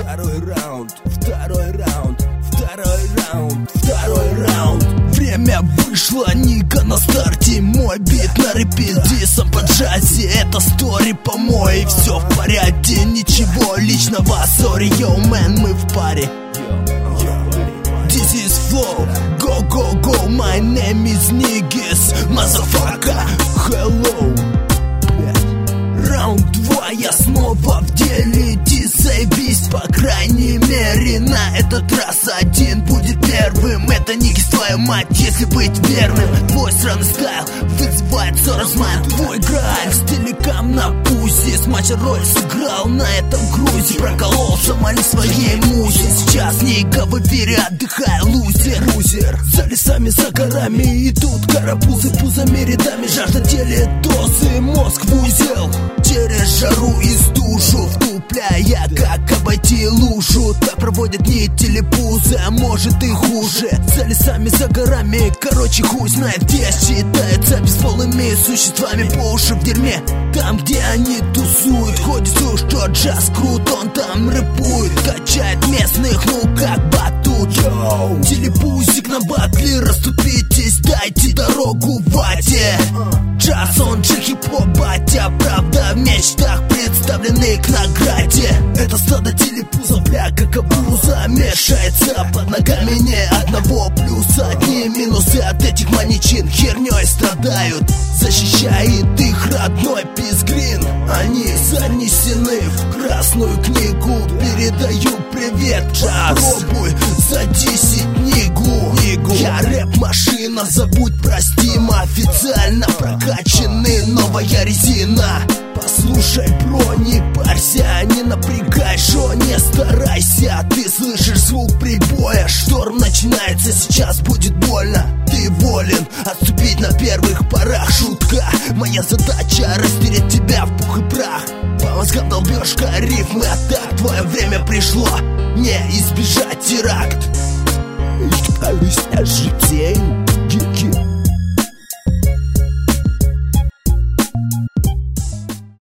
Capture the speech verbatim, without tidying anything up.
Второй раунд, второй раунд, второй раунд, второй раунд. Время вышло, Ника на старте. Мой бит на репите, сам по джазе. Это стори по моей, все в порядке, ничего личного. Sorry, yo, man, мы в паре. This is flow, go, go, go. My name is Niggas, motherfucker, hello. Раунд два, я снова в деле. Ты заебись, по крайней мере. На этот раз один будет первым. Это Ниггис, твою мать, если быть верным. Твой сраный стайл вызывает ссор, размает твой грайм. С телекам на пузе, с матча роль сыграл на этом грузе. Прокололся, моли своей музе. Сейчас Ника в эфире, отдыхай, лузер. Лузер. За лесами, за горами идут карапузы, пузами рядами. Жажда делит дозы, мозг в узел. Через жару из душу, втупляя, как обойти лужу. Так проводят дни телепузы, а может и хуже. За лесами, за горами, короче, хуй знает где. Считаются бесполыми существами по уши в дерьме. Там, где они тусуют, ходит слух, что джаз крут. Он там рэпует, качает местных, ну как батут. Йоу, телепузик на батле, расступитесь, дайте дорогу вате. Джаз, он же хип-хоп, батя. Правда в мечтах представлены к награде. Это стадо телепузов, бля, как обуза. Мешается под ногами не одного плюса. Одни минусы от этих маньячин херней страдают. Защищает их родной пизгрин. Они занесены в красную книгу. Передаю привет, Джаз. Попробуй задесить Нигу. Нигу. Я рэп-машина, забудь, простим. Официально прокачаны, новая резина. Послушай, бро, не парься, не напрягай, шо, не старайся. Ты слышишь звук прибоя, шторм начинается, сейчас будет больно. Ты волен отступить на первых порах. Шутка, моя задача растереть тебя в пух и прах. По мозгам долбежка, рифмы, а так твое время пришло. Не избежать теракт. Житей.